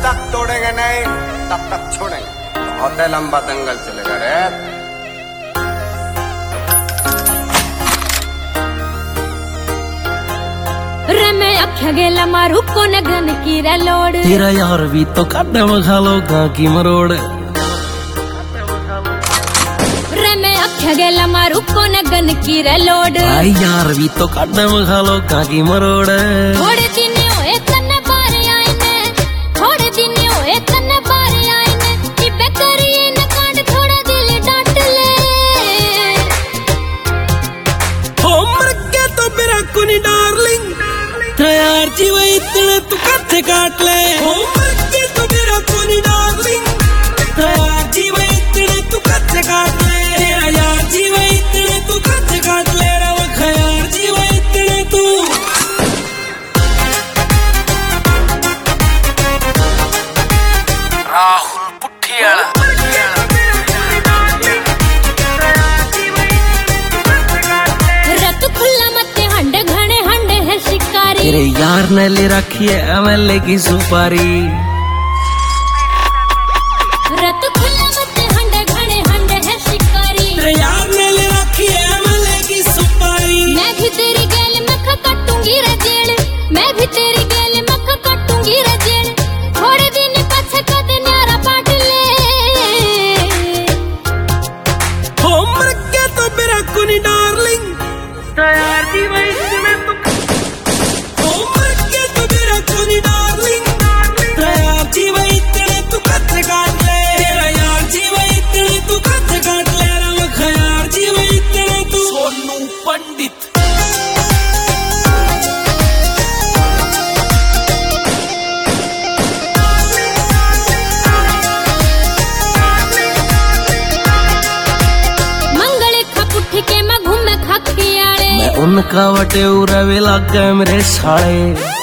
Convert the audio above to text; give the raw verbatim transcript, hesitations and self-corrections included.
तक तोड़ेंगे नहीं तब तक छोड़ेंगे। बहुत लंबा दंगल चलेगा रे। रे मैं अख्या गेला मारू को नगन की रे लोड। तेरा यार भी तो काटे मखा लोगा की मरोड़। रे मैं अख्या गेला मारू को नगन की रे लोड। भाई यार भी तो काटे मखा लोगा की मरोड़। थोड़े दिन होए तन्ने बारे आए ने, थोड़े दिन होए तन्ने बारे आए ने, इबे करिए न कांड थोड़ा दिल डांट ले। हो मर के तो मेरा कुनी डार्लिंग, यार जीवा इतने तू कच्चे काट ले। हो मर के तो मेरा कुनी डार्लिंग, यार जीवा इतने तू कच्चे काट ले। तेरा यार जीवा इतने तू कच्चे काट ले। रवा यार जीवा इतने तू। राहुल पुठियाला रत खुला मत हंडे घने हंडे है शिकारी। तेरे यार ने ले रखी है एमएलए की सुपारी। रत खुला मत हंडे घने हंडे है शिकारी। तेरे यार ने ले रखी है एमएलए की सुपारी। मैं भी तेरी गैल मक्खा कटूंगी रे जेल, मैं भी तेरी गैल मक्खा कटूंगी रे जेल। थोड़े दिन पछे कदे न्यारा बांट ले। हो मर के तो मेरा कुनी डार्लिंग, यार जीवा इतने तू। हो मर के तो मेरा कुनी डार्लिंग, यार जीवा इतने तू कच्चे काट ले। तेरा यार जीवा इतने तू कच्चे काट ले। रवा यार जीवा इतने तू। सोनू पंडित मंगले खा पुठ के मैं घूमे खा खियाले। मैं उनका वटे उड़ावे लग गए मेरे साले।